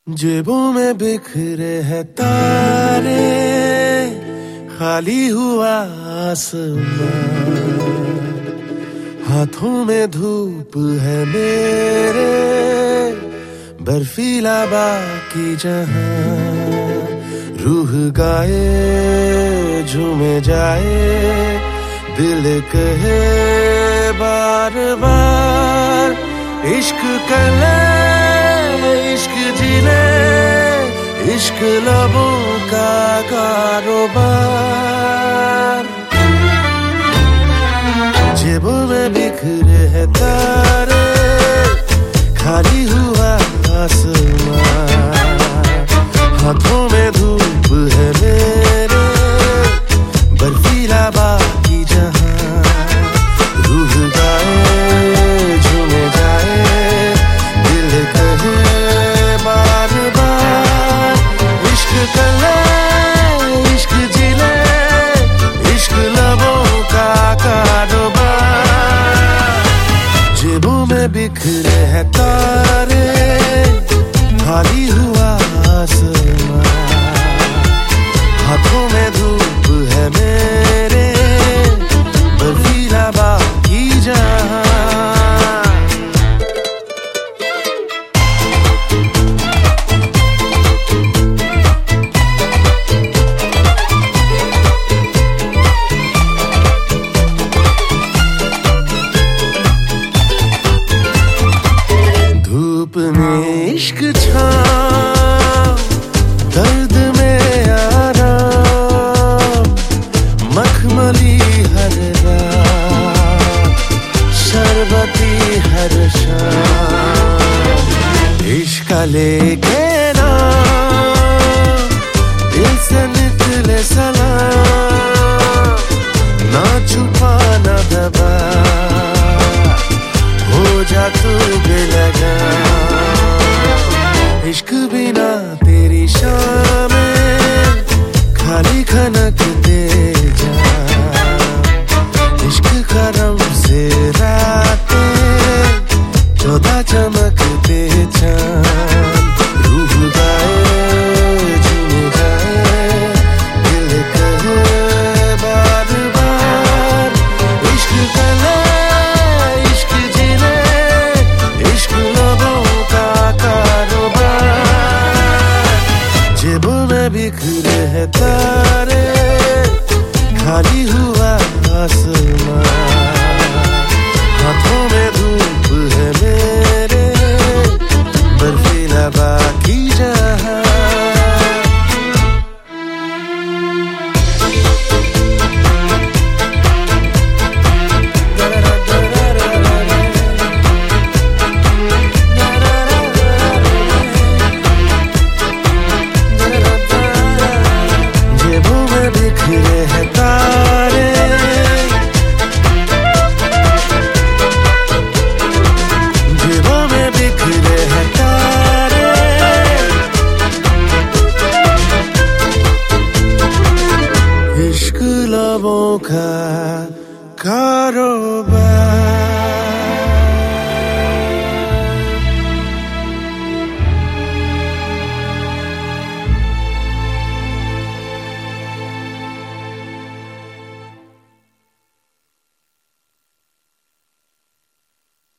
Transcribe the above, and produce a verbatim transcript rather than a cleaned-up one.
जेबों में बिखरे हैं तारे, खाली हुआ आसमान, हाथों में धूप है मेरे, बर्फीला बाकी जहां। रूह गाए झूमे जाए, दिल कहे बार बार, इश्क कर ले इश्क जी ले, इश्क लबों का कारोबार। जेबों में बिखरे हैं तारे, खाली हुआ आसमान, हाथों में धूप है मेरे, बर्फीला बाकी जहां। रूह गाए झूमे जाए, दिल कहे बार बार, इश्क कर ले इश्क जी ले, इश्क लबों का कारोबार। जेबों में बिखरे हैं तारे, खाली हुआ आसमान, हाथों में धूप है मेरे, बर्फीला बाकी जहां। धूप में इश्क छाँव, दर्द में आराम, मखमली हर रात, शरबती हर शाम। इश्क लेके ना दिल से निकले सलाम, ना छुपा ना दबा, हो जा तू बेलगा। इश्क बिना तेरी शामें खाली खनकते जा, इश्क करम से रातें चौदह चमकते चांद। रूह गाए झूम जाए, दिल कहे बार बार, इश्क कर ले इश्क जी ले, इश्क लबों का कारोबार। जेबों में बिखरे हैं तारे, खाली हुआ आसमान, हाथों में धूप है मेरे, बर्फीला बाकी जहां।